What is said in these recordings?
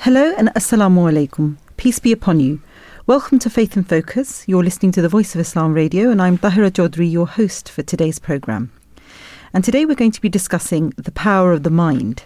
Hello and Assalamu alaikum. Peace be upon you. Welcome to Faith in Focus. You're listening to the Voice of Islam Radio and I'm Tahira Jodri, your host for today's programme. And today we're going to be discussing the power of the mind.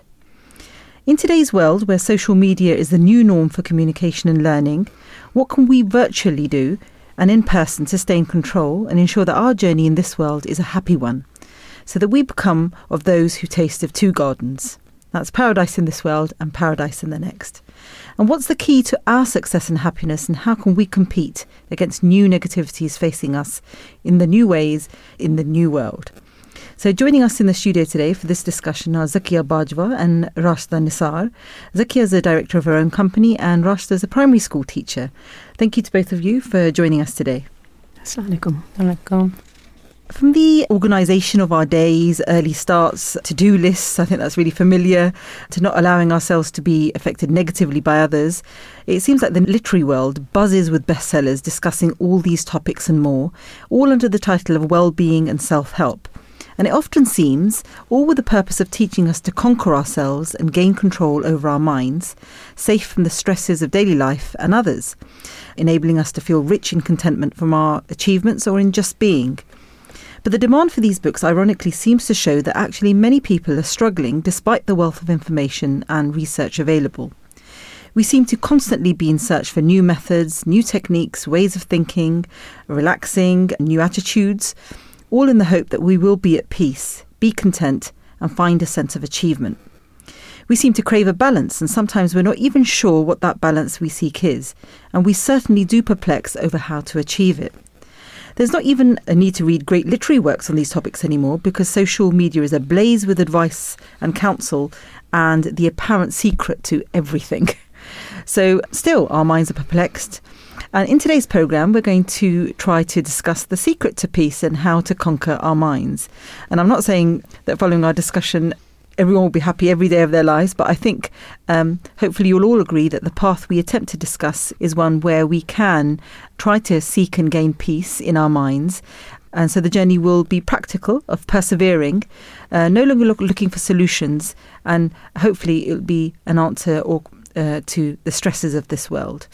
In today's world, where social media is the new norm for communication and learning, what can we virtually do and in person to stay in control and ensure that our journey in this world is a happy one, so that we become of those who taste of two gardens? That's paradise in this world and paradise in the next. And what's the key to our success and happiness, and how can we compete against new negativities facing us in the new ways in the new world? So joining us in the studio today for this discussion are Zakia Bajwa and Rashda Nisar. Zakia is the director of her own company and Rashda is a primary school teacher. Thank you to both of you for joining us today. Assalamu alaikum. From the organisation of our days, early starts, to-do lists, I think that's really familiar, to not allowing ourselves to be affected negatively by others, it seems like the literary world buzzes with bestsellers discussing all these topics and more, all under the title of well-being and self-help. And it often seems all with the purpose of teaching us to conquer ourselves and gain control over our minds, safe from the stresses of daily life and others, enabling us to feel rich in contentment from our achievements or in just being. But the demand for these books ironically seems to show that actually many people are struggling despite the wealth of information and research available. We seem to constantly be in search for new methods, new techniques, ways of thinking, relaxing, new attitudes, all in the hope that we will be at peace, be content and find a sense of achievement. We seem to crave a balance, and sometimes we're not even sure what that balance we seek is, and we certainly do perplex over how to achieve it. There's not even a need to read great literary works on these topics anymore, because social media is ablaze with advice and counsel and the apparent secret to everything. So still, our minds are perplexed. And in today's programme, we're going to try to discuss the secret to peace and how to conquer our minds. And I'm not saying that following our discussion, everyone will be happy every day of their lives, but I think hopefully you'll all agree that the path we attempt to discuss is one where we can try to seek and gain peace in our minds. And so the journey will be practical, of persevering, no longer looking for solutions, and hopefully it'll be an answer to the stresses of this world.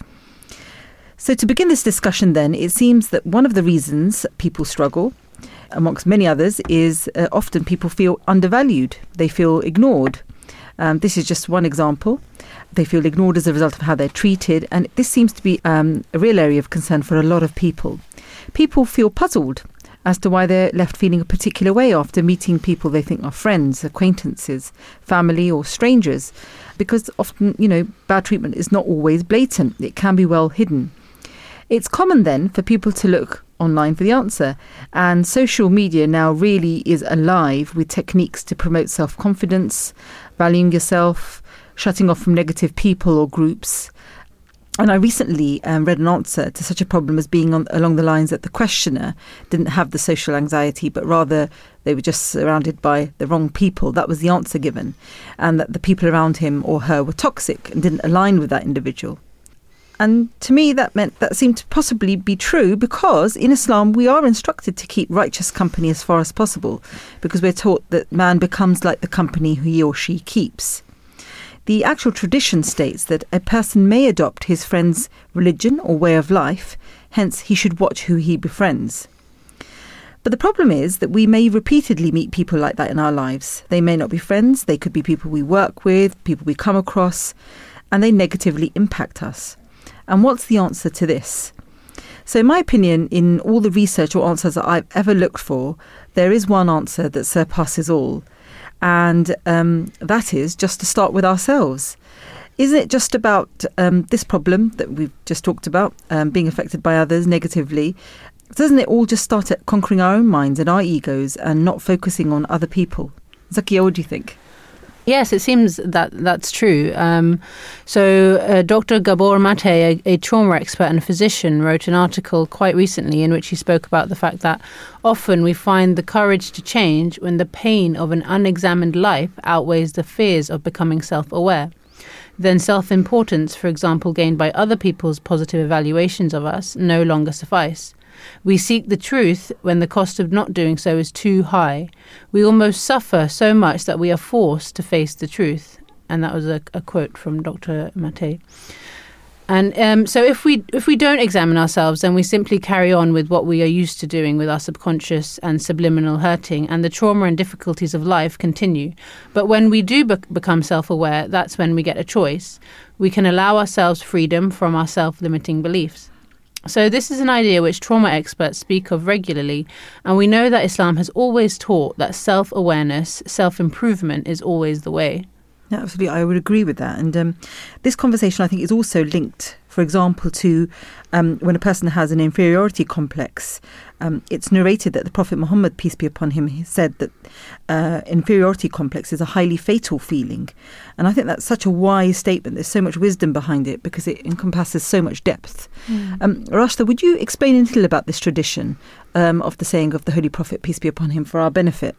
So to begin this discussion then, it seems that one of the reasons people struggle, amongst many others, is often people feel undervalued. They feel ignored. This is just one example. They feel ignored as a result of how they're treated. And this seems to be a real area of concern for a lot of people. People feel puzzled as to why they're left feeling a particular way after meeting people they think are friends, acquaintances, family or strangers. Because often, bad treatment is not always blatant. It can be well hidden. It's common then for people to look online for the answer, and social media now really is alive with techniques to promote self-confidence, valuing yourself, shutting off from negative people or groups. And I recently read an answer to such a problem as being along the lines that the questioner didn't have the social anxiety, but rather they were just surrounded by the wrong people. That was the answer given, and that the people around him or her were toxic and didn't align with that individual. And to me, that meant that seemed to possibly be true, because in Islam, we are instructed to keep righteous company as far as possible, because we're taught that man becomes like the company he or she keeps. The actual tradition states that a person may adopt his friend's religion or way of life, hence he should watch who he befriends. But the problem is that we may repeatedly meet people like that in our lives. They may not be friends, they could be people we work with, people we come across, and they negatively impact us. And what's the answer to this? So in my opinion, in all the research or answers that I've ever looked for, there is one answer that surpasses all. And that is just to start with ourselves. Isn't it just about this problem that we've just talked about, being affected by others negatively? Doesn't it all just start at conquering our own minds and our egos and not focusing on other people? Zakia, what do you think? Yes, it seems that that's true. So Dr. Gabor Mate, a trauma expert and a physician, wrote an article quite recently in which he spoke about the fact that often we find the courage to change when the pain of an unexamined life outweighs the fears of becoming self-aware. Then self-importance, for example, gained by other people's positive evaluations of us, no longer suffice. We seek the truth when the cost of not doing so is too high. We almost suffer so much that we are forced to face the truth. And that was a quote from Dr. Mate. And so if we don't examine ourselves, then we simply carry on with what we are used to doing with our subconscious and subliminal hurting, and the trauma and difficulties of life continue. But when we do become self-aware, that's when we get a choice. We can allow ourselves freedom from our self-limiting beliefs. So this is an idea which trauma experts speak of regularly, and we know that Islam has always taught that self-awareness, self-improvement is always the way. Yeah, absolutely. I would agree with that. And this conversation, I think, is also linked, for example, to when a person has an inferiority complex. It's narrated that the Prophet Muhammad, peace be upon him, he said that inferiority complex is a highly fatal feeling. And I think that's such a wise statement. There's so much wisdom behind it because it encompasses so much depth. Rashda, would you explain a little about this tradition of the saying of the Holy Prophet, peace be upon him, for our benefit?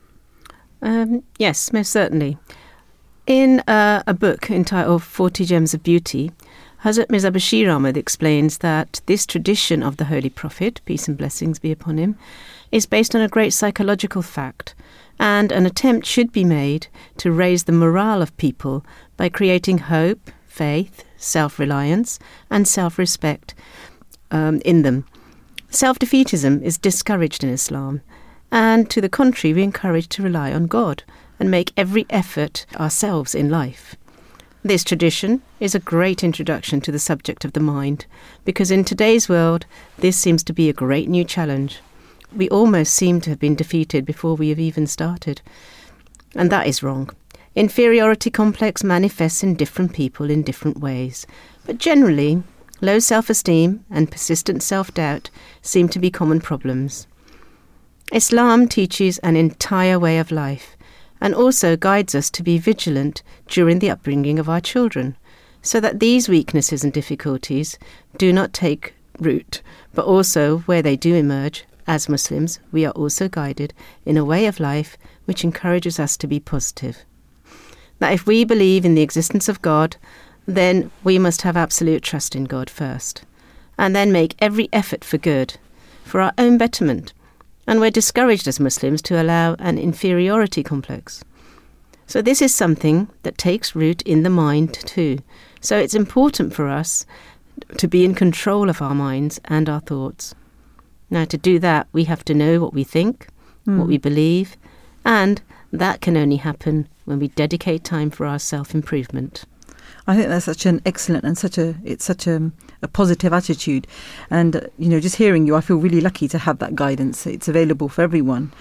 Yes, most certainly. In a book entitled 40 Gems of Beauty, Hazrat Mirza Bashir Ahmad explains that this tradition of the Holy Prophet, peace and blessings be upon him, is based on a great psychological fact, and an attempt should be made to raise the morale of people by creating hope, faith, self-reliance and self-respect in them. Self-defeatism is discouraged in Islam, and to the contrary, we encourage to rely on God and make every effort ourselves in life. This tradition is a great introduction to the subject of the mind, because in today's world, this seems to be a great new challenge. We almost seem to have been defeated before we have even started. And that is wrong. Inferiority complex manifests in different people in different ways. But generally, low self-esteem and persistent self-doubt seem to be common problems. Islam teaches an entire way of life, and also guides us to be vigilant during the upbringing of our children, so that these weaknesses and difficulties do not take root, but also, where they do emerge, as Muslims, we are also guided in a way of life which encourages us to be positive. That if we believe in the existence of God, then we must have absolute trust in God first, and then make every effort for good, for our own betterment. And we're discouraged as Muslims to allow an inferiority complex. So this is something that takes root in the mind too. So it's important for us to be in control of our minds and our thoughts. Now, to do that, we have to know what we think, what we believe, and that can only happen when we dedicate time for our self-improvement. I think that's such an excellent and such a positive attitude. And, just hearing you, I feel really lucky to have that guidance. It's available for everyone.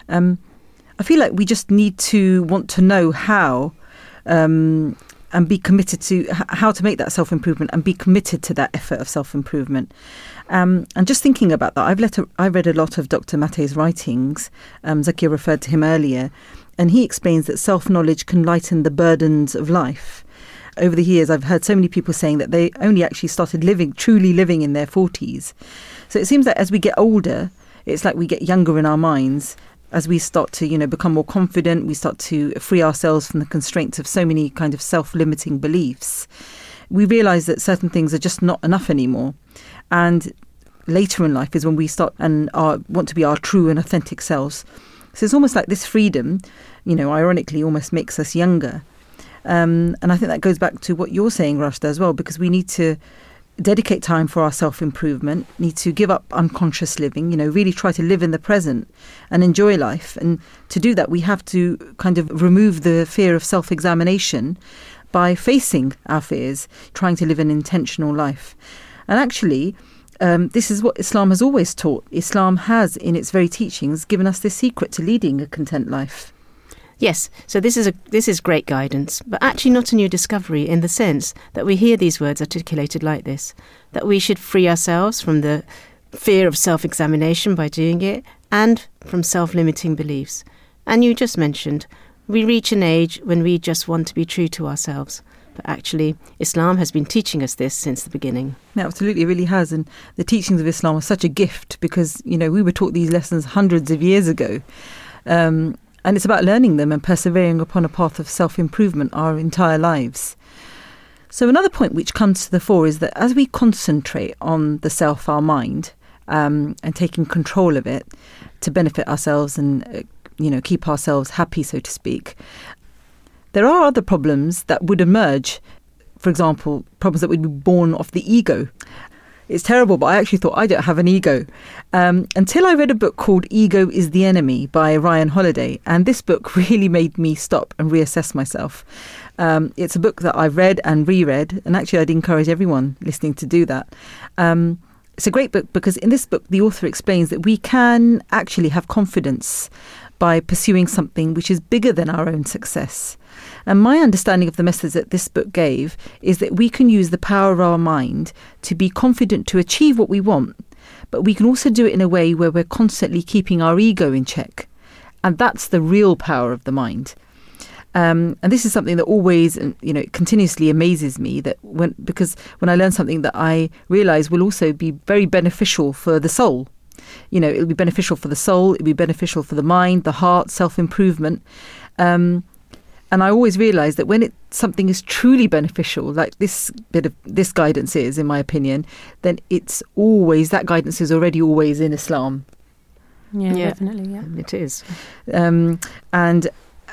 I feel like we just need to want to know how and be committed to how to make that self-improvement and be committed to that effort of self-improvement. And just thinking about that, I've read a lot of Dr. Mate's writings. Zakia referred to him earlier, and he explains that self-knowledge can lighten the burdens of life. Over the years, I've heard so many people saying that they only actually started truly living in their 40s. So it seems that as we get older, it's like we get younger in our minds. As we start to, become more confident, we start to free ourselves from the constraints of so many kind of self-limiting beliefs. We realise that certain things are just not enough anymore. And later in life is when we start and want to be our true and authentic selves. So it's almost like this freedom, ironically almost makes us younger. And I think that goes back to what you're saying, Rashda, as well, because we need to dedicate time for our self-improvement, need to give up unconscious living, really try to live in the present and enjoy life. And to do that, we have to kind of remove the fear of self-examination by facing our fears, trying to live an intentional life. And actually, this is what Islam has always taught. Islam has, in its very teachings, given us this secret to leading a content life. Yes, so this is great guidance, but actually not a new discovery in the sense that we hear these words articulated like this, that we should free ourselves from the fear of self-examination by doing it and from self-limiting beliefs. And you just mentioned, we reach an age when we just want to be true to ourselves. But actually, Islam has been teaching us this since the beginning. Yeah, absolutely, it really has. And the teachings of Islam are such a gift because, we were taught these lessons hundreds of years ago. And it's about learning them and persevering upon a path of self-improvement our entire lives. So another point which comes to the fore is that as we concentrate on the self, our mind, and taking control of it to benefit ourselves and, keep ourselves happy, so to speak, there are other problems that would emerge. For example, problems that would be born of the ego. It's terrible, but I actually thought I don't have an ego. Until I read a book called Ego is the Enemy by Ryan Holiday. And this book really made me stop and reassess myself. It's a book that I've read and reread. And actually, I'd encourage everyone listening to do that. It's a great book because in this book, the author explains that we can actually have confidence by pursuing something which is bigger than our own success. And my understanding of the message that this book gave is that we can use the power of our mind to be confident to achieve what we want, but we can also do it in a way where we're constantly keeping our ego in check. And that's the real power of the mind. And this is something that always, continuously amazes me, because when I learn something that I realise will also be very beneficial for the soul. It'll be beneficial for the soul, it'll be beneficial for the mind, the heart, self-improvement. And I always realise that when something is truly beneficial, like this guidance is, in my opinion, then that guidance is already always in Islam. Yeah, definitely, yeah. It is. And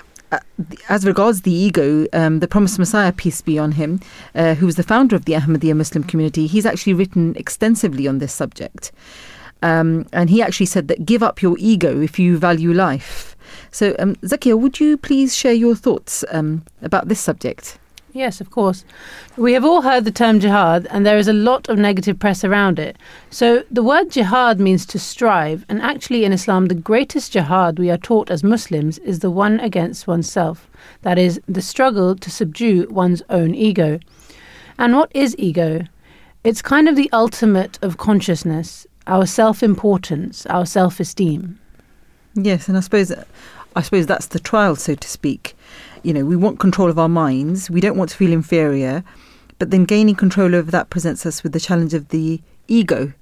as regards the ego, the Promised Messiah, peace be on him, who was the founder of the Ahmadiyya Muslim community, he's actually written extensively on this subject. And he actually said that give up your ego if you value life. So, Zakia, would you please share your thoughts about this subject? Yes, of course. We have all heard the term jihad, and there is a lot of negative press around it. So the word jihad means to strive, and actually in Islam, the greatest jihad we are taught as Muslims is the one against oneself. That is, the struggle to subdue one's own ego. And what is ego? It's kind of the ultimate of consciousness, our self-importance, our self-esteem. Yes, and I suppose that's the trial, so to speak. We want control of our minds. We don't want to feel inferior. But then gaining control over that presents us with the challenge of the ego.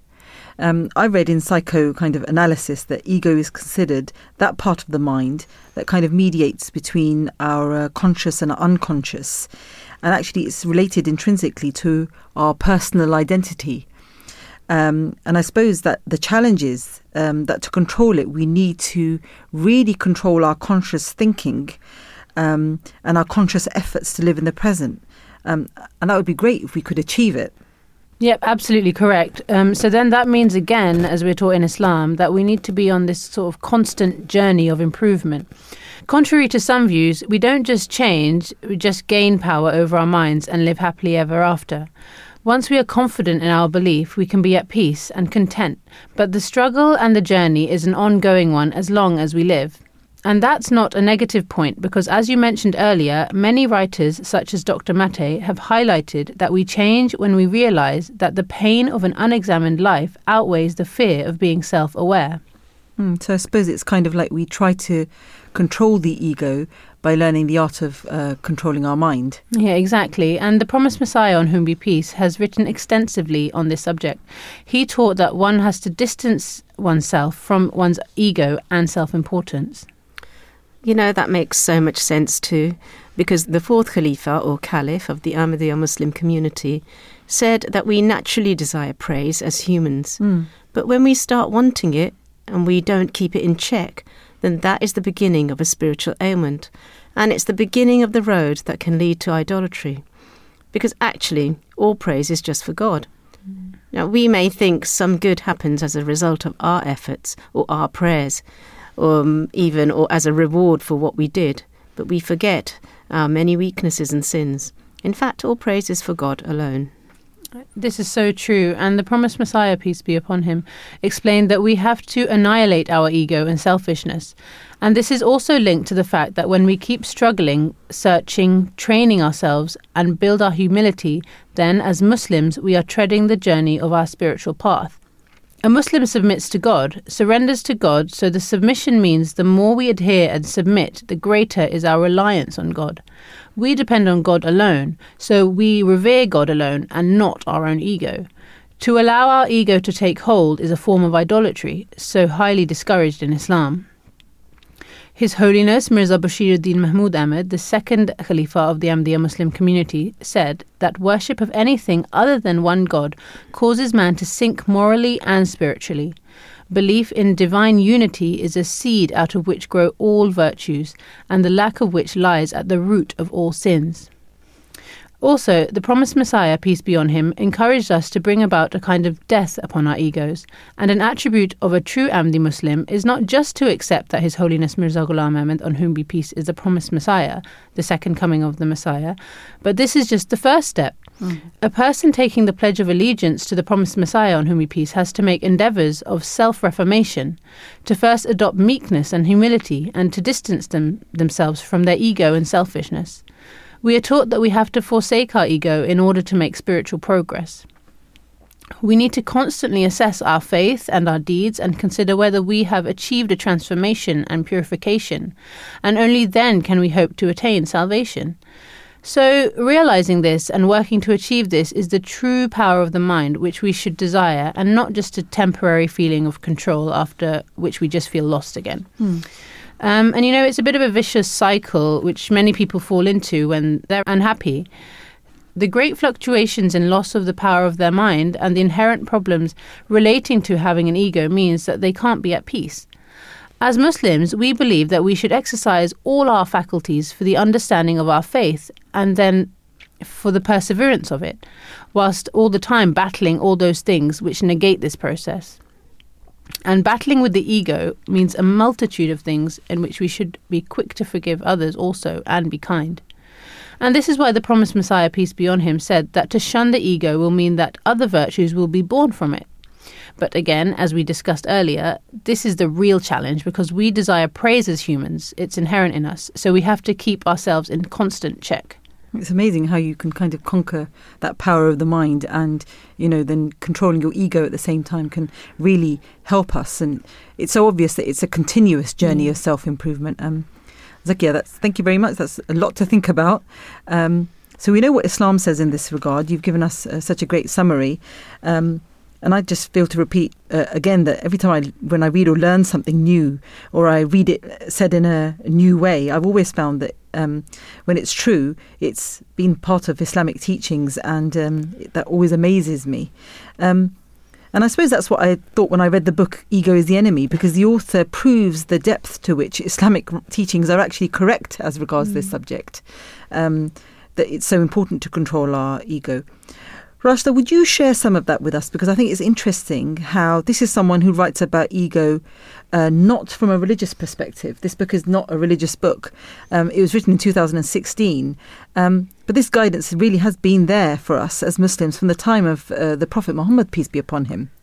I read in psycho kind of analysis that ego is considered that part of the mind that kind of mediates between our conscious and our unconscious. And actually it's related intrinsically to our personal identity. And I suppose that the challenge is that to control it, we need to really control our conscious thinking and our conscious efforts to live in the present. And that would be great if we could achieve it. Yep, absolutely correct. So then that means, again, as we're taught in Islam, that we need to be on this sort of constant journey of improvement. Contrary to some views, we don't just change, we just gain power over our minds and live happily ever after. Once we are confident in our belief, we can be at peace and content. But the struggle and the journey is an ongoing one as long as we live. And that's not a negative point because, as you mentioned earlier, many writers, such as Dr. Mate, have highlighted that we change when we realise that the pain of an unexamined life outweighs the fear of being self-aware. So I suppose it's kind of like we try to control the ego by learning the art of controlling our mind. Yeah, exactly. And the Promised Messiah, on whom be peace, has written extensively on this subject. He taught that one has to distance oneself from one's ego and self-importance. That makes so much sense too, because the fourth Khalifa or Caliph of the Ahmadiyya Muslim community said that we naturally desire praise as humans. But when we start wanting it and we don't keep it in check, then that is the beginning of a spiritual ailment. And it's the beginning of the road that can lead to idolatry. Because actually, all praise is just for God. Now, we may think some good happens as a result of our efforts or our prayers, or as a reward for what we did. But we forget our many weaknesses and sins. In fact, all praise is for God alone. This is so true, and the Promised Messiah, peace be upon him, explained that we have to annihilate our ego and selfishness. And this is also linked to the fact that when we keep struggling, searching, training ourselves, and build our humility, then as Muslims we are treading the journey of our spiritual path. A Muslim submits to God, surrenders to God, so the submission means the more we adhere and submit, the greater is our reliance on God. We depend on God alone, so we revere God alone and not our own ego. To allow our ego to take hold is a form of idolatry, so highly discouraged in Islam. His Holiness Mirza Bashiruddin Mahmud Ahmad, the second Khalifa of the Ahmadiyya Muslim community, said that worship of anything other than one God causes man to sink morally and spiritually. Belief in divine unity is a seed out of which grow all virtues, and the lack of which lies at the root of all sins. Also, the promised Messiah, peace be on him, encouraged us to bring about a kind of death upon our egos, and an attribute of a true Ahmadi Muslim is not just to accept that His Holiness Mirza Ghulam Ahmad, on whom be peace, is the promised Messiah, the second coming of the Messiah, but this is just the first step. A person taking the pledge of allegiance to the promised Messiah, on whom be peace, has to make endeavours of self-reformation, to first adopt meekness and humility, and to distance themselves from their ego and selfishness. We are taught that we have to forsake our ego in order to make spiritual progress. We need to constantly assess our faith and our deeds and consider whether we have achieved a transformation and purification, and only then can we hope to attain salvation. So, realizing this and working to achieve this is the true power of the mind which we should desire, and not just a temporary feeling of control after which we just feel lost again. And it's a bit of a vicious cycle which many people fall into when they're unhappy. The great fluctuations in loss of the power of their mind and the inherent problems relating to having an ego means that they can't be at peace. As Muslims, we believe that we should exercise all our faculties for the understanding of our faith and then for the perseverance of it, whilst all the time battling all those things which negate this process. And battling with the ego means a multitude of things in which we should be quick to forgive others also and be kind. And this is why the promised Messiah, peace be on him, said that to shun the ego will mean that other virtues will be born from it. But again, as we discussed earlier, this is the real challenge because we desire praise as humans. It's inherent in us. So we have to keep ourselves in constant check. It's amazing how you can kind of conquer that power of the mind and, then controlling your ego at the same time can really help us. And it's so obvious that it's a continuous journey of self-improvement. Zakia, thank you very much. That's a lot to think about. So we know what Islam says in this regard. You've given us such a great summary. And I just feel to repeat again that every time when I read or learn something new, or I read it said in a new way, I've always found that when it's true, it's been part of Islamic teachings, and that always amazes me. And I suppose that's what I thought when I read the book Ego is the Enemy, because the author proves the depth to which Islamic teachings are actually correct as regards this subject, that it's so important to control our ego. Rashida, would you share some of that with us? Because I think it's interesting how this is someone who writes about ego not from a religious perspective. This book is not a religious book. It was written in 2016. But this guidance really has been there for us as Muslims from the time of the Prophet Muhammad, peace be upon him.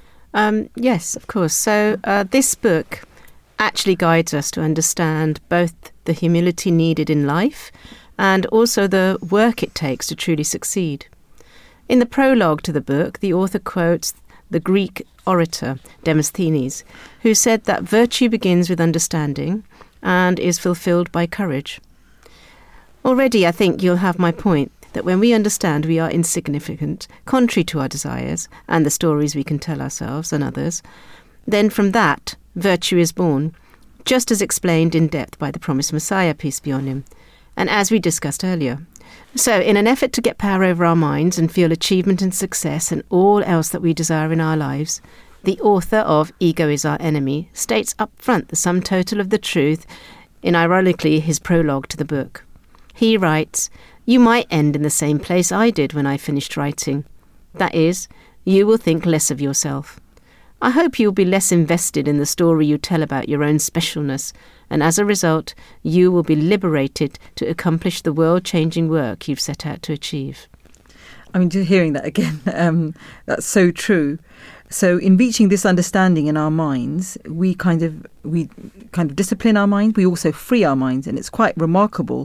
Yes, of course. So this book actually guides us to understand both the humility needed in life and also the work it takes to truly succeed. In the prologue to the book, the author quotes the Greek orator Demosthenes, who said that virtue begins with understanding and is fulfilled by courage. Already, I think you'll have my point that when we understand we are insignificant, contrary to our desires and the stories we can tell ourselves and others, then from that, virtue is born, just as explained in depth by the promised Messiah, peace be on him, and as we discussed earlier. So, in an effort to get power over our minds and feel achievement and success and all else that we desire in our lives, the author of Ego is Our Enemy states up front the sum total of the truth in, ironically, his prologue to the book. He writes, "You might end in the same place I did when I finished writing. That is, you will think less of yourself. I hope you will be less invested in the story you tell about your own specialness, and as a result, you will be liberated to accomplish the world-changing work you've set out to achieve." I mean, just hearing that again, that's so true. So in reaching this understanding in our minds, we kind of discipline our mind. We also free our minds, and it's quite remarkable.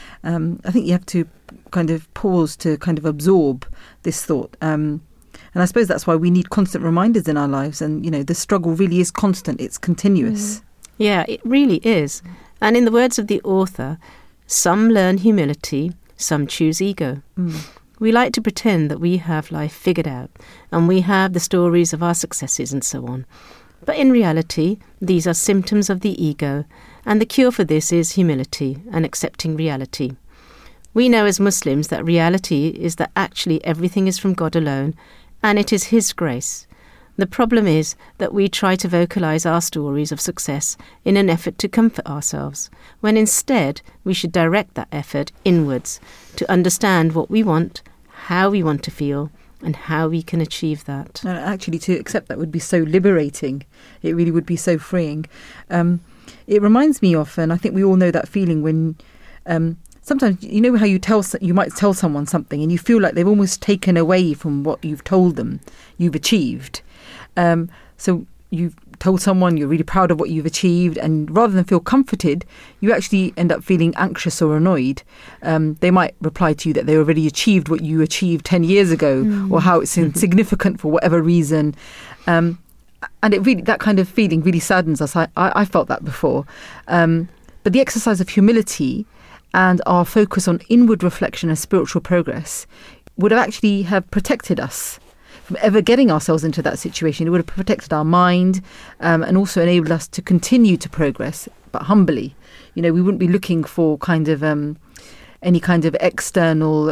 I think you have to kind of pause to kind of absorb this thought. And I suppose that's why we need constant reminders in our lives. And, the struggle really is constant. It's continuous. Yeah, it really is. And in the words of the author, some learn humility, some choose ego. We like to pretend that we have life figured out and we have the stories of our successes and so on. But in reality, these are symptoms of the ego, and the cure for this is humility and accepting reality. We know as Muslims that reality is that actually everything is from God alone, and it is His grace. The problem is that we try to vocalize our stories of success in an effort to comfort ourselves, when instead we should direct that effort inwards to understand what we want, how we want to feel, and how we can achieve that. Actually, to accept that would be so liberating. It really would be so freeing. It reminds me of, and I think we all know that feeling when sometimes, you know how you might tell someone something and you feel like they've almost taken away from what you've told them you've achieved. So you've told someone you're really proud of what you've achieved, and rather than feel comforted, you actually end up feeling anxious or annoyed. They might reply to you that they already achieved what you achieved 10 years ago, or how it's insignificant for whatever reason. And it really, that kind of feeling really saddens us. I felt that before. But the exercise of humility and our focus on inward reflection and spiritual progress would have protected us from ever getting ourselves into that situation. It would have protected our mind, and also enabled us to continue to progress, but humbly. We wouldn't be looking for kind of any kind of external,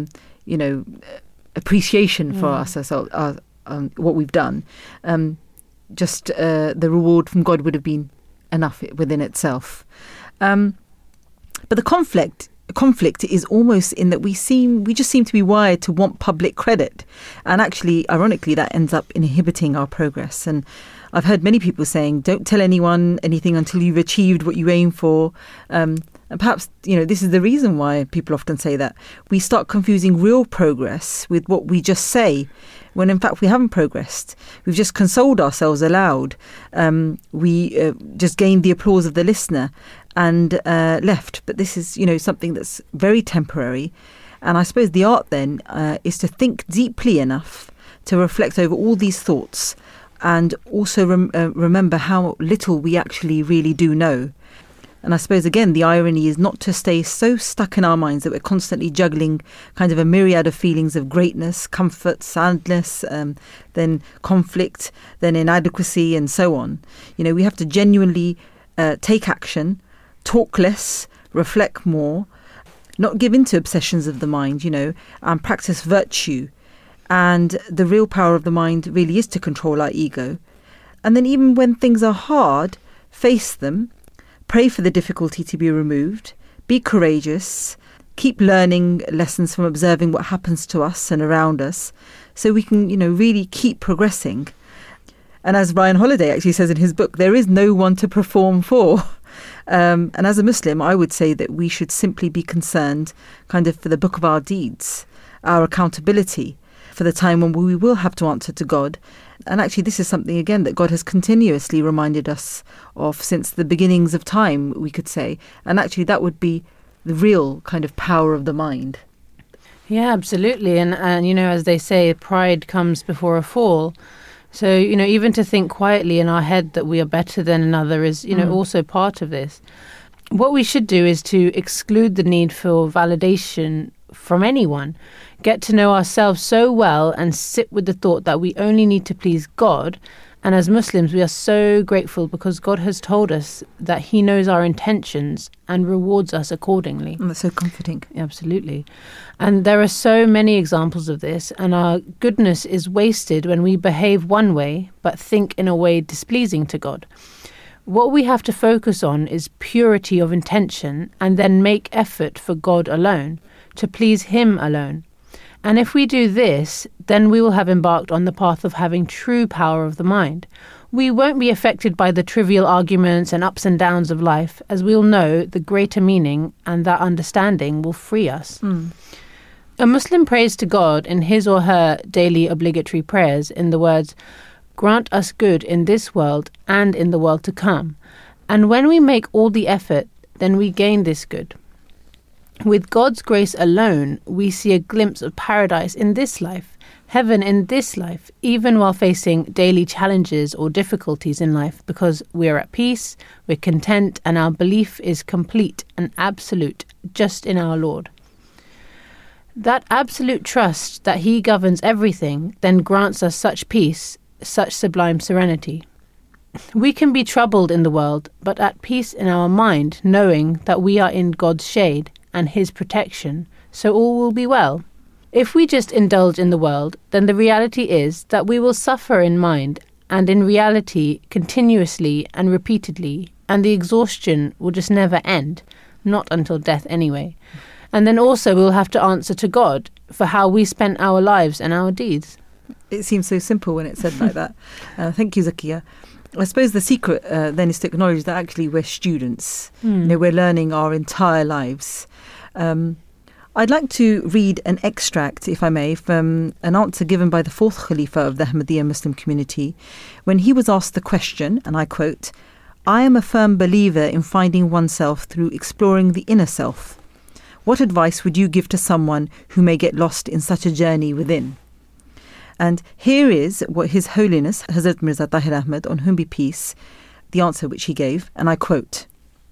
appreciation for us, what we've done. Just the reward from God would have been enough within itself. But the conflict is almost in that we just seem to be wired to want public credit, and actually, ironically, that ends up inhibiting our progress. And I've heard many people saying, "Don't tell anyone anything until you've achieved what you aim for." And perhaps this is the reason why people often say that we start confusing real progress with what we just say, when in fact we haven't progressed. We've just consoled ourselves aloud. We just gained the applause of the listener and left. But this is, something that's very temporary. And I suppose the art then is to think deeply enough to reflect over all these thoughts, and also remember how little we actually really do know. And I suppose, again, the irony is not to stay so stuck in our minds that we're constantly juggling kind of a myriad of feelings of greatness, comfort, sadness, then conflict, then inadequacy, and so on. We have to genuinely take action, talk less, reflect more, not give in to obsessions of the mind, and practice virtue. And the real power of the mind really is to control our ego. And then even when things are hard, face them. Pray for the difficulty to be removed. Be courageous. Keep learning lessons from observing what happens to us and around us, so we can, really keep progressing. And as Ryan Holiday actually says in his book, there is no one to perform for. And as a Muslim, I would say that we should simply be concerned kind of for the book of our deeds, our accountability, for the time when we will have to answer to God. And actually, this is something, again, that God has continuously reminded us of since the beginnings of time, we could say. And actually, that would be the real kind of power of the mind. Yeah, absolutely. And as they say, pride comes before a fall. So, even to think quietly in our head that we are better than another is, also part of this. What we should do is to exclude the need for validation from anyone. Get to know ourselves so well and sit with the thought that we only need to please God. And as Muslims, we are so grateful because God has told us that He knows our intentions and rewards us accordingly. And that's so comforting. Absolutely. And there are so many examples of this, and our goodness is wasted when we behave one way but think in a way displeasing to God. What we have to focus on is purity of intention, and then make effort for God alone, to please Him alone. And if we do this, then we will have embarked on the path of having true power of the mind. We won't be affected by the trivial arguments and ups and downs of life, as we'll know the greater meaning, and that understanding will free us. A Muslim prays to God in his or her daily obligatory prayers in the words, "Grant us good in this world and in the world to come." And when we make all the effort, then we gain this good. With God's grace alone, we see a glimpse of paradise in this life, heaven in this life, even while facing daily challenges or difficulties in life, because we are at peace, we're content, and our belief is complete and absolute, just in our Lord. That absolute trust that He governs everything then grants us such peace, such sublime serenity. We can be troubled in the world, but at peace in our mind, knowing that we are in God's shade and His protection, so all will be well. If we just indulge in the world, then the reality is that we will suffer in mind and in reality continuously and repeatedly, and the exhaustion will just never end, not until death anyway. And then also we'll have to answer to God for how we spent our lives and our deeds. It seems so simple when it's said like that. Thank you, Zakia. I suppose the secret then is to acknowledge that actually we're students. We're learning our entire lives. I'd like to read an extract, if I may, from an answer given by the fourth Khalifa of the Ahmadiyya Muslim community when he was asked the question, and I quote, "I am a firm believer in finding oneself through exploring the inner self. What advice would you give to someone who may get lost in such a journey within?" And here is what His Holiness Hazrat Mirza Tahir Ahmad, on whom be peace, the answer which he gave, and I quote,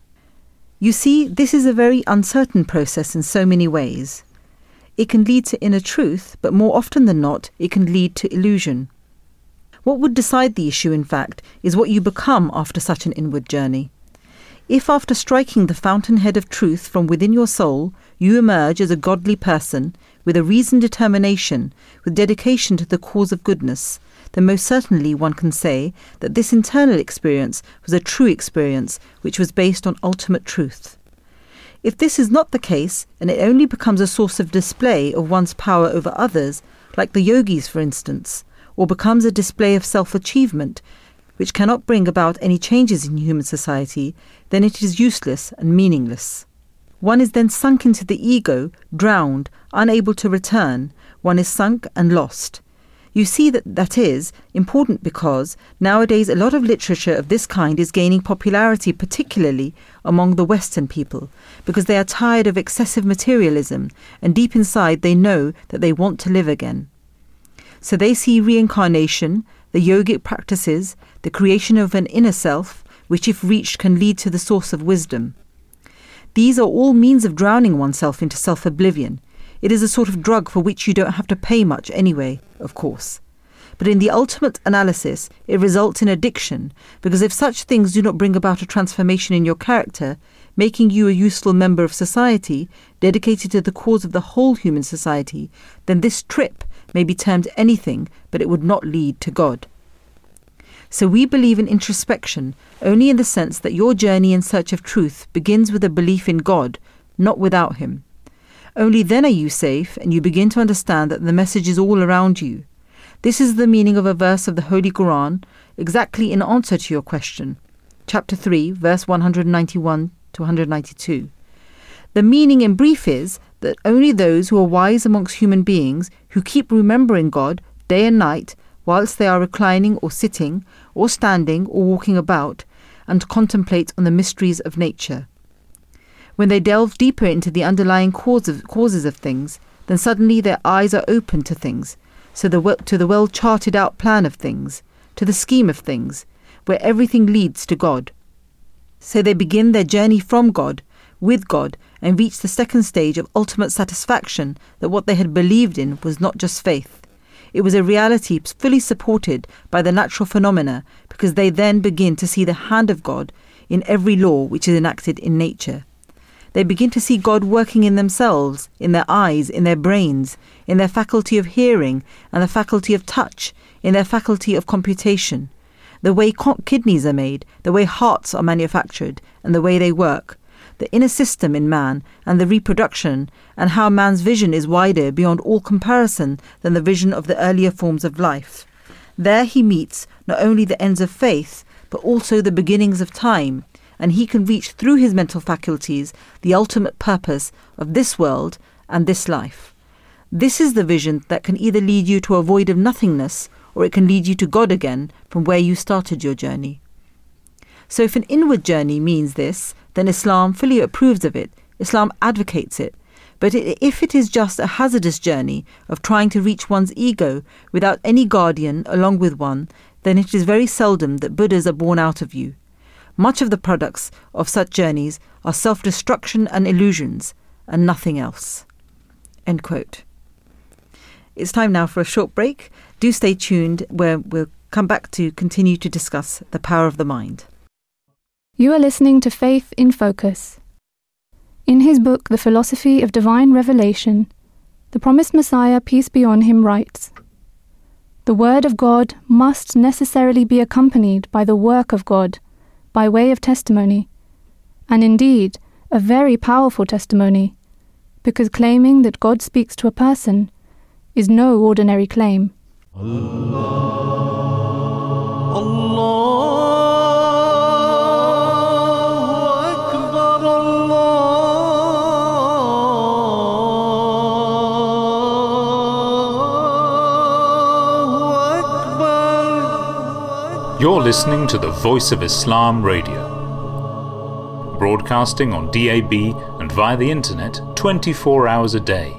"You see, this is a very uncertain process in so many ways. It can lead to inner truth, but more often than not, it can lead to illusion. What would decide the issue, in fact, is what you become after such an inward journey. If after striking the fountainhead of truth from within your soul, you emerge as a godly person, with a reasoned determination, with dedication to the cause of goodness, then most certainly one can say that this internal experience was a true experience which was based on ultimate truth. If this is not the case, and it only becomes a source of display of one's power over others, like the yogis for instance, or becomes a display of self-achievement, which cannot bring about any changes in human society, then it is useless and meaningless. One is then sunk into the ego, drowned, unable to return. One is sunk and lost. You see that is important because nowadays a lot of literature of this kind is gaining popularity, particularly among the Western people, because they are tired of excessive materialism, and deep inside they know that they want to live again. So they see reincarnation, the yogic practices, the creation of an inner self, which if reached can lead to the source of wisdom. These are all means of drowning oneself into self-oblivion. It is a sort of drug for which you don't have to pay much anyway, of course. But in the ultimate analysis, it results in addiction, because if such things do not bring about a transformation in your character, making you a useful member of society, dedicated to the cause of the whole human society, then this trip may be termed anything, but it would not lead to God. So we believe in introspection only in the sense that your journey in search of truth begins with a belief in God, not without Him. Only then are you safe, and you begin to understand that the message is all around you. This is the meaning of a verse of the Holy Quran, exactly in answer to your question. Chapter 3, verse 191 to 192. The meaning in brief is that only those who are wise amongst human beings, who keep remembering God day and night, whilst they are reclining or sitting, or standing or walking about, and contemplate on the mysteries of nature. When they delve deeper into the underlying causes of things, then suddenly their eyes are open to things, to the well-charted out plan of things, to the scheme of things, where everything leads to God. So they begin their journey from God, with God, and reach the second stage of ultimate satisfaction that what they had believed in was not just faith. It was a reality fully supported by the natural phenomena, because they then begin to see the hand of God in every law which is enacted in nature. They begin to see God working in themselves, in their eyes, in their brains, in their faculty of hearing and the faculty of touch, in their faculty of computation, the way kidneys are made, the way hearts are manufactured, and the way they work, the inner system in man and the reproduction, and how man's vision is wider beyond all comparison than the vision of the earlier forms of life. There he meets not only the ends of faith, but also the beginnings of time, and he can reach through his mental faculties the ultimate purpose of this world and this life. This is the vision that can either lead you to a void of nothingness, or it can lead you to God again from where you started your journey. So if an inward journey means this, then Islam fully approves of it. Islam advocates it. But if it is just a hazardous journey of trying to reach one's ego without any guardian along with one, then it is very seldom that Buddhas are born out of you. Much of the products of such journeys are self-destruction and illusions, and nothing else." End quote. It's time now for a short break. Do stay tuned, where we'll come back to continue to discuss the power of the mind. You are listening to Faith in Focus. In his book, The Philosophy of Divine Revelation, The promised Messiah, peace be on him, writes, "The word of God must necessarily be accompanied by the work of God, by way of testimony, and indeed a very powerful testimony, because claiming that God speaks to a person is no ordinary claim." You're listening to the Voice of Islam Radio, broadcasting on DAB and via the internet 24 hours a day.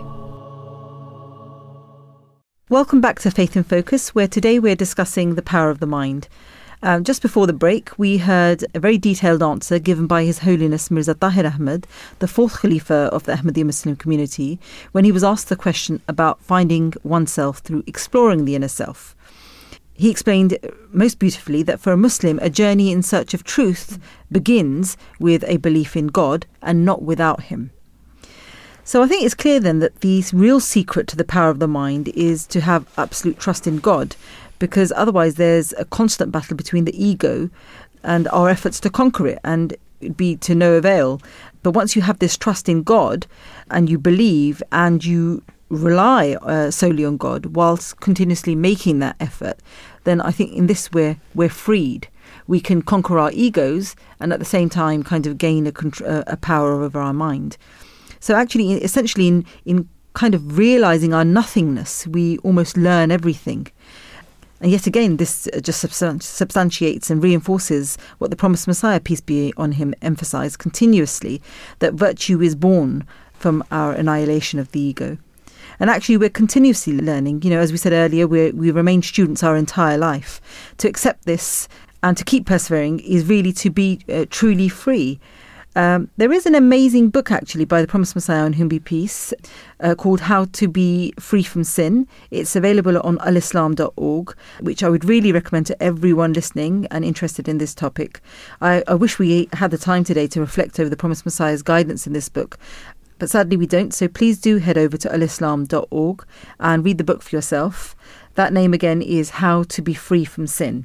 Welcome back to Faith in Focus, where today we're discussing the power of the mind. Just before the break, we heard a very detailed answer given by His Holiness Mirza Tahir Ahmad, the fourth Khalifa of the Ahmadiyya Muslim community, when he was asked the question about finding oneself through exploring the inner self. He explained most beautifully that for a Muslim, a journey in search of truth begins with a belief in God and not without Him. So I think it's clear then that the real secret to the power of the mind is to have absolute trust in God, because otherwise there's a constant battle between the ego and our efforts to conquer it, and it'd be to no avail. But once you have this trust in God and you believe and you rely solely on God whilst continuously making that effort, then I think in this we're freed. We can conquer our egos and at the same time kind of gain a power over our mind. So actually, essentially in kind of realising our nothingness, we almost learn everything. And yet again, this just substantiates and reinforces what the promised Messiah, peace be on him, emphasised continuously, that virtue is born from our annihilation of the ego. And actually, we're continuously learning. You know, as we said earlier, we remain students our entire life. To accept this and to keep persevering is really to be truly free. There is an amazing book, actually, by the promised Messiah, on whom be peace, called How to Be Free from Sin. It's available on alislam.org, which I would really recommend to everyone listening and interested in this topic. I wish we had the time today to reflect over the promised Messiah's guidance in this book, but sadly we don't. So please do head over to alislam.org and read the book for yourself. That name again is How to Be Free from Sin.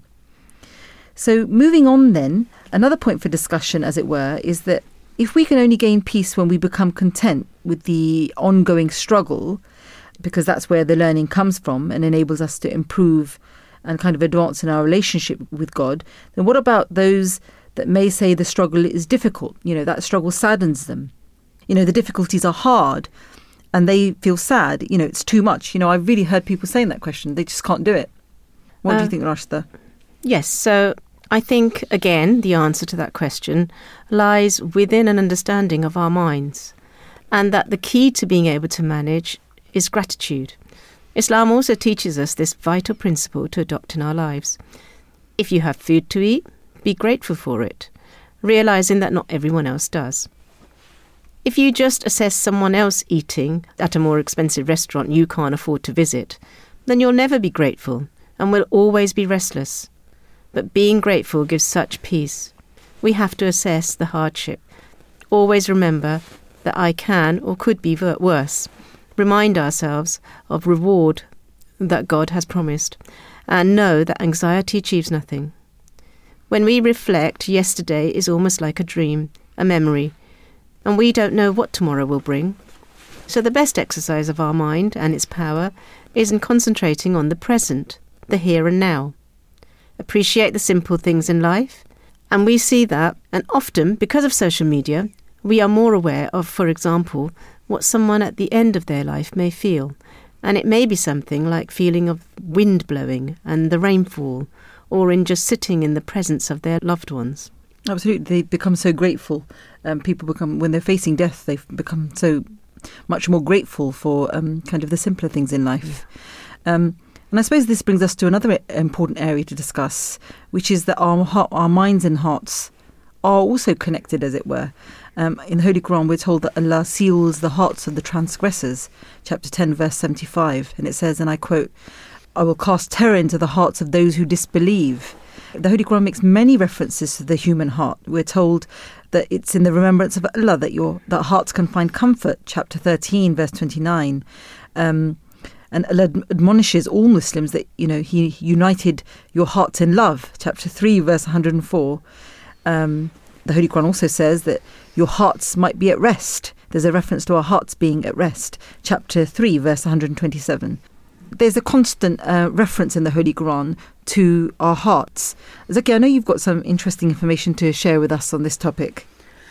So moving on then, another point for discussion, as it were, is that if we can only gain peace when we become content with the ongoing struggle, because that's where the learning comes from and enables us to improve and kind of advance in our relationship with God, then what about those that may say the struggle is difficult? You know, that struggle saddens them. You know, the difficulties are hard and they feel sad. You know, it's too much. You know, I've really heard people saying that question. They just can't do it. What do you think, Rashida? Yes, so I think, again, the answer to that question lies within an understanding of our minds, and that the key to being able to manage is gratitude. Islam also teaches us this vital principle to adopt in our lives. If you have food to eat, be grateful for it, realising that not everyone else does. If you just assess someone else eating at a more expensive restaurant you can't afford to visit, then you'll never be grateful and will always be restless. But being grateful gives such peace. We have to assess the hardship. Always remember that I can or could be worse. Remind ourselves of reward that God has promised, and know that anxiety achieves nothing. When we reflect, yesterday is almost like a dream, a memory, and we don't know what tomorrow will bring. So the best exercise of our mind and its power is in concentrating on the present, the here and now. Appreciate the simple things in life, and we see that, and often, because of social media, we are more aware of, for example, what someone at the end of their life may feel, and it may be something like feeling of wind blowing and the rainfall, or in just sitting in the presence of their loved ones. Absolutely, they become so grateful. People become, when they're facing death, they've become so much more grateful for kind of the simpler things in life. And I suppose this brings us to another important area to discuss, which is that our minds and hearts are also connected, as it were. In the Holy Quran, we're told that Allah seals the hearts of the transgressors, chapter 10, verse 75. And it says, and I quote, "I will cast terror into the hearts of those who disbelieve." The Holy Quran makes many references to the human heart. We're told that it's in the remembrance of Allah that hearts can find comfort, chapter 13, verse 29. and Allah admonishes all Muslims that, He united your hearts in love. Chapter 3, verse 104. The Holy Quran also says that your hearts might be at rest. There's a reference to our hearts being at rest. Chapter 3, verse 127. There's a constant reference in the Holy Quran to our hearts. Zaki, I know you've got some interesting information to share with us on this topic.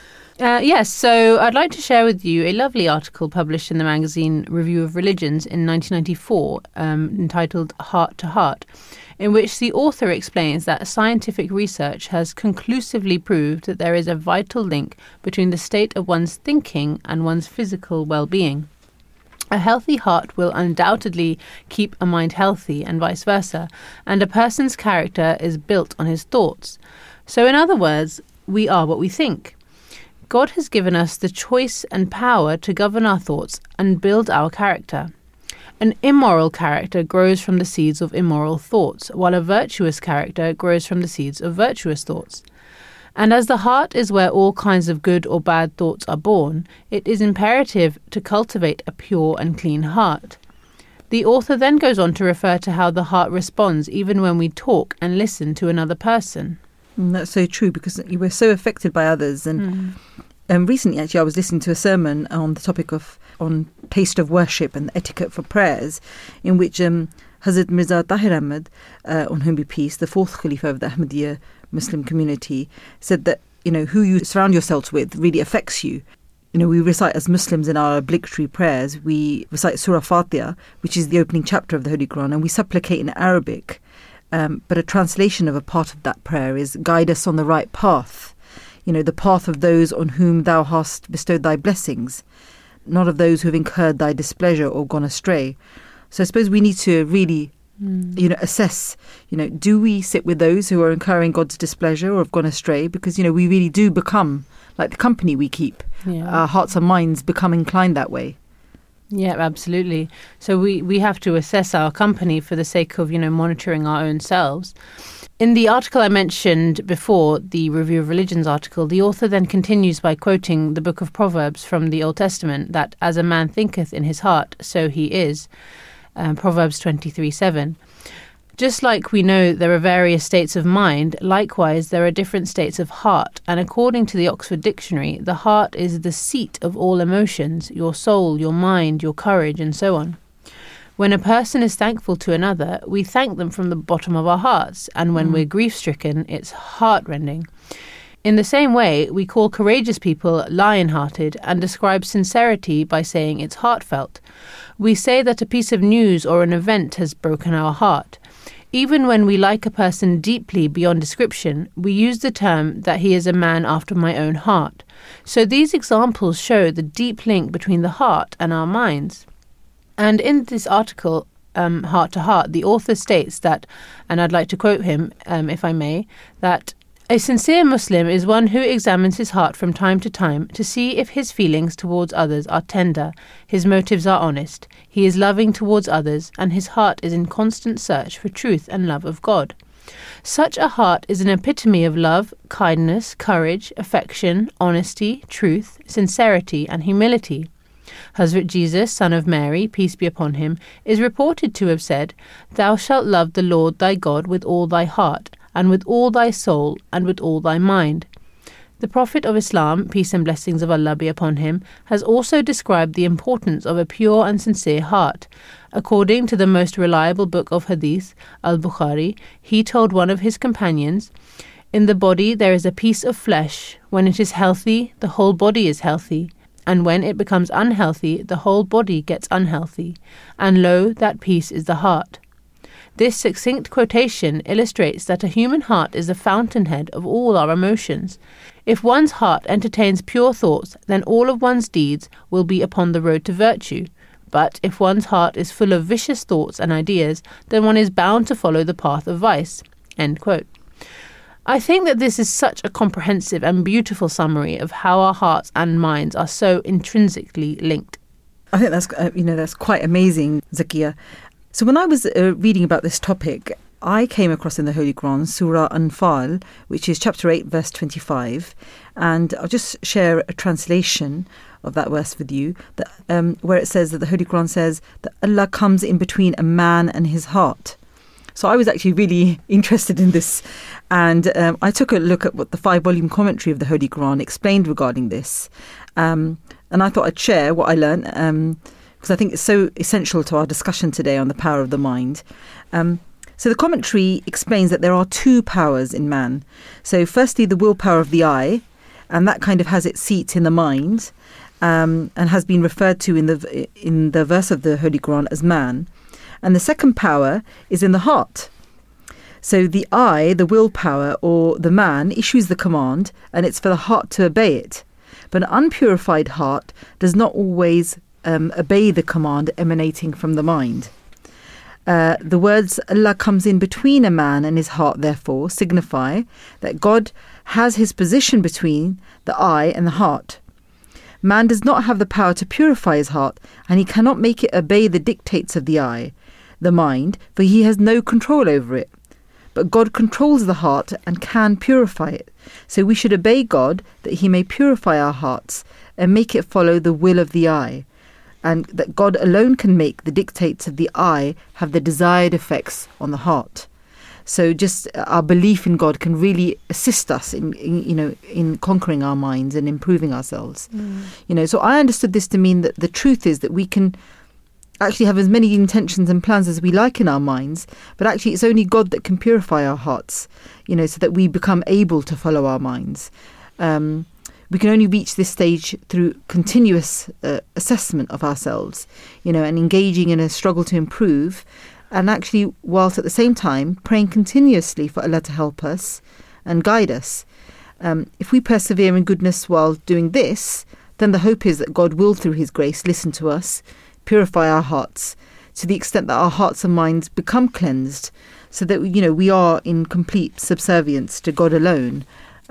Yes, so I'd like to share with you a lovely article published in the magazine Review of Religions in 1994 entitled Heart to Heart, in which the author explains that scientific research has conclusively proved that there is a vital link between the state of one's thinking and one's physical well-being. A healthy heart will undoubtedly keep a mind healthy and vice versa, and a person's character is built on his thoughts. So in other words, we are what we think. God has given us the choice and power to govern our thoughts and build our character. An immoral character grows from the seeds of immoral thoughts, while a virtuous character grows from the seeds of virtuous thoughts. And as the heart is where all kinds of good or bad thoughts are born, it is imperative to cultivate a pure and clean heart. The author then goes on to refer to how the heart responds even when we talk and listen to another person. That's so true, because we're so affected by others. And recently, actually, I was listening to a sermon on the topic on taste of worship and etiquette for prayers, in which Hazrat Mirza Tahir Ahmad, on whom be peace, the fourth Khalifa of the Ahmadiyya Muslim community, said that, who you surround yourselves with really affects you. We recite as Muslims in our obligatory prayers, we recite Surah Fatiha, which is the opening chapter of the Holy Quran, and we supplicate in Arabic. But a translation of a part of that prayer is, guide us on the right path, the path of those on whom thou hast bestowed thy blessings, not of those who have incurred thy displeasure or gone astray. So I suppose we need to really, assess, do we sit with those who are incurring God's displeasure or have gone astray? Because, we really do become like the company we keep. Yeah. Our hearts and minds become inclined that way. Yeah, absolutely. So we have to assess our company for the sake of, monitoring our own selves. In the article I mentioned before, the Review of Religions article, the author then continues by quoting the book of Proverbs from the Old Testament, that as a man thinketh in his heart, so he is. Proverbs 23:7. Just like we know there are various states of mind, likewise there are different states of heart, and according to the Oxford Dictionary, the heart is the seat of all emotions, your soul, your mind, your courage, and so on. When a person is thankful to another, we thank them from the bottom of our hearts, and when we're grief-stricken, it's heart-rending. In the same way, we call courageous people lion-hearted and describe sincerity by saying it's heartfelt. We say that a piece of news or an event has broken our heart. Even when we like a person deeply beyond description, we use the term that he is a man after my own heart. So these examples show the deep link between the heart and our minds. And in this article, Heart to Heart, the author states that, and I'd like to quote him, if I may, that a sincere Muslim is one who examines his heart from time to time to see if his feelings towards others are tender, his motives are honest, he is loving towards others, and his heart is in constant search for truth and love of God. Such a heart is an epitome of love, kindness, courage, affection, honesty, truth, sincerity, and humility. Hazrat Jesus, son of Mary, peace be upon him, is reported to have said, "Thou shalt love the Lord thy God with all thy heart, and with all thy soul, and with all thy mind." The Prophet of Islam, peace and blessings of Allah be upon him, has also described the importance of a pure and sincere heart. According to the most reliable book of Hadith, Al-Bukhari, he told one of his companions, "In the body there is a piece of flesh. When it is healthy, the whole body is healthy. And when it becomes unhealthy, the whole body gets unhealthy. And lo, that piece is the heart." This succinct quotation illustrates that a human heart is the fountainhead of all our emotions. If one's heart entertains pure thoughts, then all of one's deeds will be upon the road to virtue. But if one's heart is full of vicious thoughts and ideas, then one is bound to follow the path of vice. End quote. I think that this is such a comprehensive and beautiful summary of how our hearts and minds are so intrinsically linked. I think that's quite amazing, Zakia. So when I was reading about this topic, I came across in the Holy Quran, Surah Anfal, which is chapter 8, verse 25. And I'll just share a translation of that verse with you, that, where it says that the Holy Quran says that Allah comes in between a man and his heart. So I was actually really interested in this, and I took a look at what the 5-volume commentary of the Holy Quran explained regarding this. And I thought I'd share what I learned, because I think it's so essential to our discussion today on the power of the mind. So the commentary explains that there are 2 powers in man. So firstly, the willpower of the eye, and that kind of has its seat in the mind, and has been referred to in the verse of the Holy Quran as man. And the second power is in the heart. So the eye, the willpower, or the man issues the command, and it's for the heart to obey it. But an unpurified heart does not always obey the command emanating from the mind. The words Allah comes in between a man and his heart, therefore, signify that God has his position between the eye and the heart. Man does not have the power to purify his heart, and he cannot make it obey the dictates of the eye, the mind, for he has no control over it. But God controls the heart and can purify it. So we should obey God that he may purify our hearts and make it follow the will of the eye, and that God alone can make the dictates of the eye have the desired effects on the heart. So just our belief in God can really assist us in conquering our minds and improving ourselves. So I understood this to mean that the truth is that we can actually have as many intentions and plans as we like in our minds, but actually it's only God that can purify our hearts, so that we become able to follow our minds. We can only reach this stage through continuous assessment of ourselves, and engaging in a struggle to improve, and actually whilst at the same time praying continuously for Allah to help us and guide us. If we persevere in goodness while doing this, then the hope is that God will, through his grace, listen to us, purify our hearts to the extent that our hearts and minds become cleansed, so that we are in complete subservience to God alone.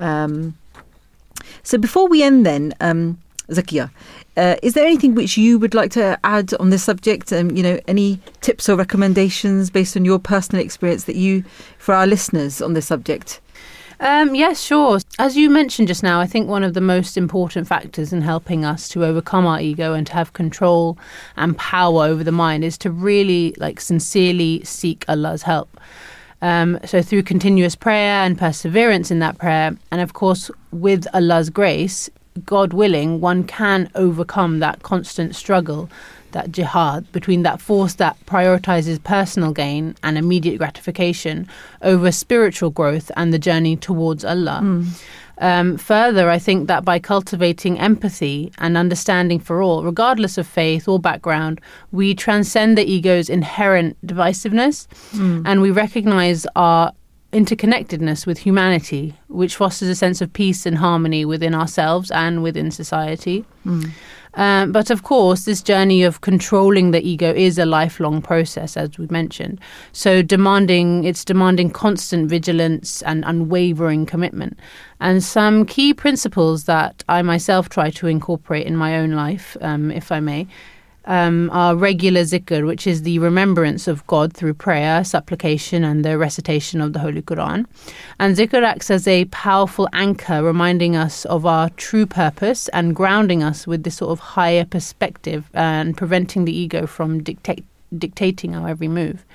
So before we end then, Zakia, is there anything which you would like to add on this subject? Any tips or recommendations based on your personal experience for our listeners on this subject? Yes, sure. As you mentioned just now, I think one of the most important factors in helping us to overcome our ego and to have control and power over the mind is to really sincerely seek Allah's help. So through continuous prayer and perseverance in that prayer, and of course with Allah's grace, God willing, one can overcome that constant struggle, that jihad, between that force that prioritizes personal gain and immediate gratification over spiritual growth and the journey towards Allah. Further, I think that by cultivating empathy and understanding for all, regardless of faith or background, we transcend the ego's inherent divisiveness and we recognize our interconnectedness with humanity, which fosters a sense of peace and harmony within ourselves and within society. But of course, this journey of controlling the ego is a lifelong process, as we mentioned. So it's demanding constant vigilance and unwavering commitment. And some key principles that I myself try to incorporate in my own life, if I may, are regular zikr, which is the remembrance of God through prayer, supplication, and the recitation of the Holy Quran. And zikr acts as a powerful anchor, reminding us of our true purpose and grounding us with this sort of higher perspective and preventing the ego from dictating our every move.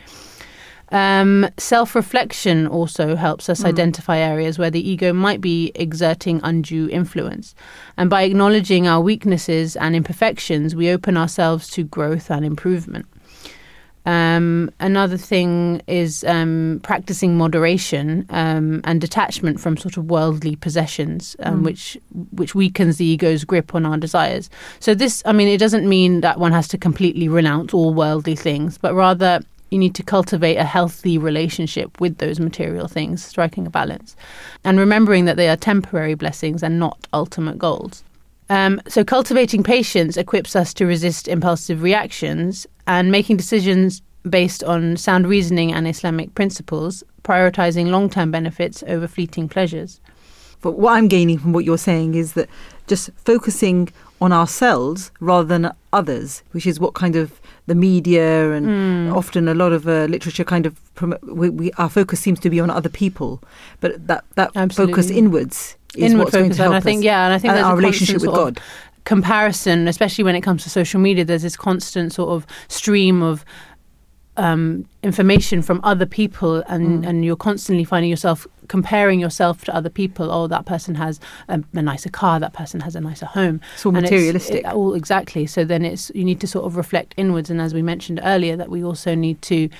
Self-reflection also helps us identify areas where the ego might be exerting undue influence. And by acknowledging our weaknesses and imperfections, we open ourselves to growth and improvement. Another thing is practicing moderation and detachment from sort of worldly possessions, which weakens the ego's grip on our desires. So this, it doesn't mean that one has to completely renounce all worldly things, but rather you need to cultivate a healthy relationship with those material things, striking a balance, and remembering that they are temporary blessings and not ultimate goals. So cultivating patience equips us to resist impulsive reactions and making decisions based on sound reasoning and Islamic principles, prioritizing long-term benefits over fleeting pleasures. But what I'm gaining from what you're saying is that just focusing on ourselves rather than others, which is what kind of the media, and often a lot of literature kind of our focus seems to be on other people, but that focus inwards is what's going to help us. And I think there's our a relationship with God. Comparison, especially when it comes to social media, there's this constant sort of stream of information from other people, and you're constantly finding yourself comparing yourself to other people. Oh, that person has a nicer car, that person has a nicer home. It's all materialistic. Exactly. So then you need to sort of reflect inwards, and as we mentioned earlier, that we also need to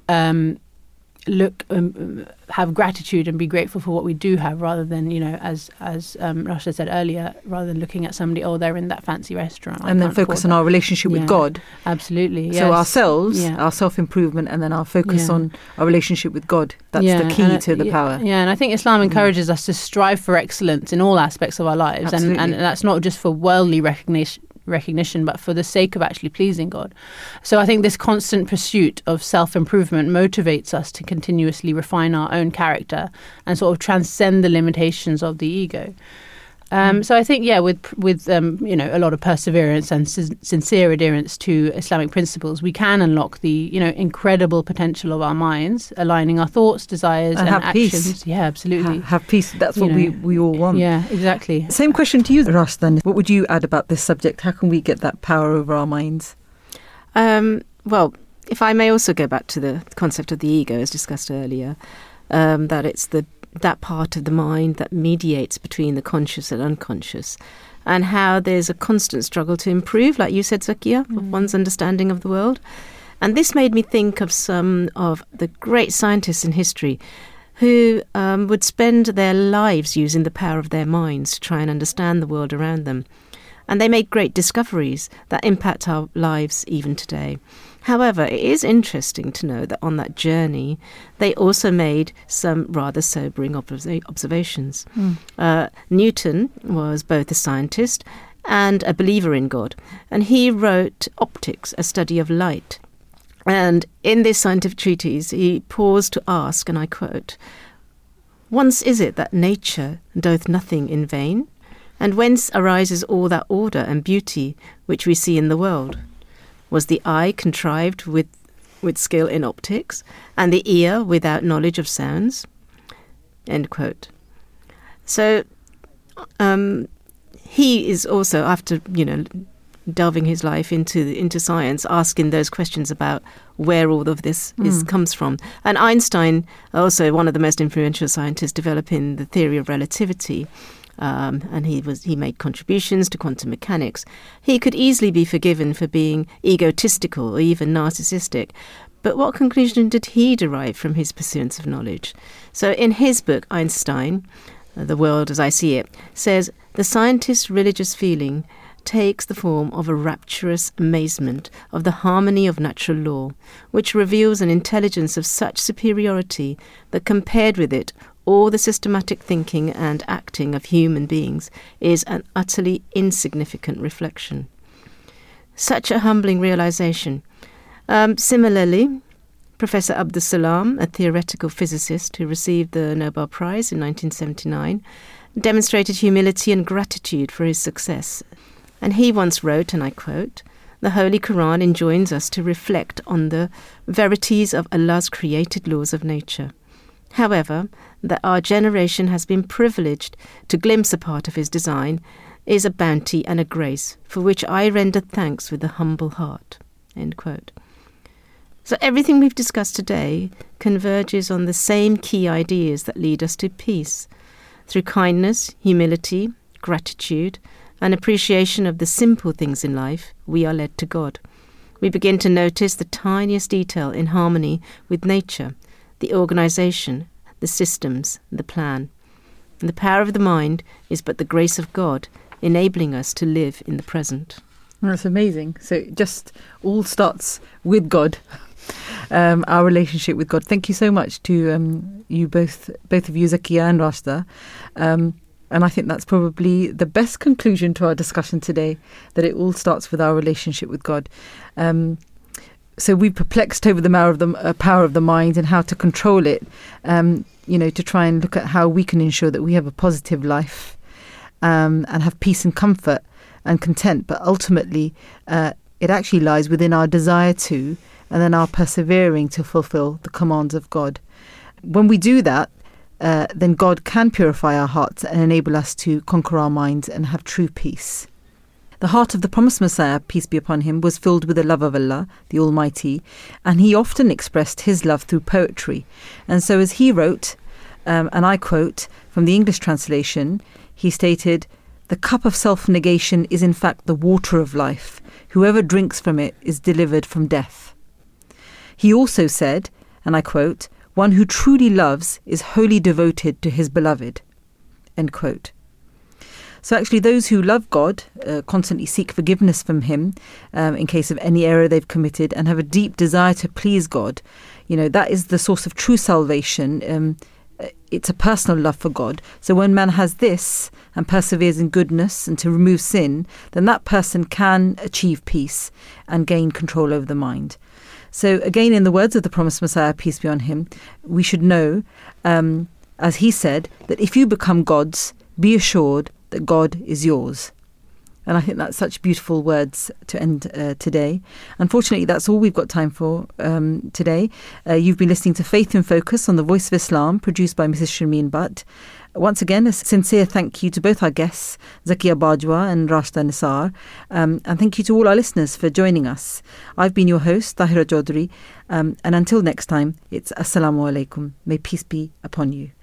have gratitude and be grateful for what we do have, rather than, as Rasha said earlier, rather than looking at somebody, they're in that fancy restaurant, and then focus on our relationship with God. Absolutely. Yes. So ourselves, our self-improvement, and then our focus on our relationship with God. That's the key to the power. Yeah, and I think Islam encourages us to strive for excellence in all aspects of our lives, and that's not just for worldly recognition, but for the sake of actually pleasing God. So I think this constant pursuit of self-improvement motivates us to continuously refine our own character and sort of transcend the limitations of the ego. So I think, with a lot of perseverance and sincere adherence to Islamic principles, we can unlock the incredible potential of our minds, aligning our thoughts, desires, and have actions. Peace. Yeah, absolutely. Have peace. That's what we all want. Yeah, exactly. Same question to you, Rash, then. What would you add about this subject? How can we get that power over our minds? Well, if I may also go back to the concept of the ego, as discussed earlier, that it's that part of the mind that mediates between the conscious and unconscious, and how there's a constant struggle to improve, like you said, Zakia, of one's understanding of the world. And this made me think of some of the great scientists in history who would spend their lives using the power of their minds to try and understand the world around them. And they made great discoveries that impact our lives even today. However, it is interesting to know that on that journey, they also made some rather sobering observations. Newton was both a scientist and a believer in God, and he wrote Optics, a study of light. And in this scientific treatise, he paused to ask, and I quote, "Whence is it that nature doth nothing in vain? And whence arises all that order and beauty which we see in the world? Was the eye contrived with skill in optics, and the ear without knowledge of sounds?" End quote. So he is also, after delving his life into science, asking those questions about where all of this comes from. And Einstein, also one of the most influential scientists developing the theory of relativity, and he made contributions to quantum mechanics. He could easily be forgiven for being egotistical or even narcissistic. But what conclusion did he derive from his pursuance of knowledge? So in his book, Einstein, The World as I See It, says, "The scientist's religious feeling takes the form of a rapturous amazement of the harmony of natural law, which reveals an intelligence of such superiority that compared with it, all the systematic thinking and acting of human beings is an utterly insignificant reflection." Such a humbling realization. Similarly, Professor Abdus Salam, a theoretical physicist who received the Nobel Prize in 1979, demonstrated humility and gratitude for his success. And he once wrote, and I quote, "The Holy Quran enjoins us to reflect on the verities of Allah's created laws of nature. However, that our generation has been privileged to glimpse a part of his design is a bounty and a grace for which I render thanks with a humble heart." End quote. So everything we've discussed today converges on the same key ideas that lead us to peace. Through kindness, humility, gratitude, and appreciation of the simple things in life, we are led to God. We begin to notice the tiniest detail in harmony with nature, the organisation, the systems, the plan. And the power of the mind is but the grace of God, enabling us to live in the present. That's amazing. So it just all starts with God, our relationship with God. Thank you so much to you both of you, Zakia and Rashda. And I think that's probably the best conclusion to our discussion today, that it all starts with our relationship with God. So we perplexed over the power of the mind and how to control it, to try and look at how we can ensure that we have a positive life and have peace and comfort and content. But ultimately, It actually lies within our desire to, and then our persevering to fulfill the commands of God. When we do that, then God can purify our hearts and enable us to conquer our minds and have true peace. The heart of the promised Messiah, peace be upon him, was filled with the love of Allah, the Almighty, and he often expressed his love through poetry. And so as he wrote, and I quote from the English translation, he stated, "The cup of self-negation is in fact the water of life. Whoever drinks from it is delivered from death." He also said, and I quote, "One who truly loves is wholly devoted to his beloved." End quote. So actually those who love God constantly seek forgiveness from him in case of any error they've committed and have a deep desire to please God. That is the source of true salvation. It's a personal love for God. So when man has this and perseveres in goodness and to remove sin, then that person can achieve peace and gain control over the mind. So again, in the words of the promised Messiah, peace be on him, we should know, as he said, that if you become God's, be assured that God is yours. And I think that's such beautiful words to end today. Unfortunately, that's all we've got time for today. You've been listening to Faith in Focus on the Voice of Islam, produced by Mrs. Sharmeen Butt. Once again, a sincere thank you to both our guests, Zakia Bajwa and Rashda Nisar, and thank you to all our listeners for joining us. I've been your host, Tahira Chaudhry, and until next time, it's Assalamu Alaikum. May peace be upon you.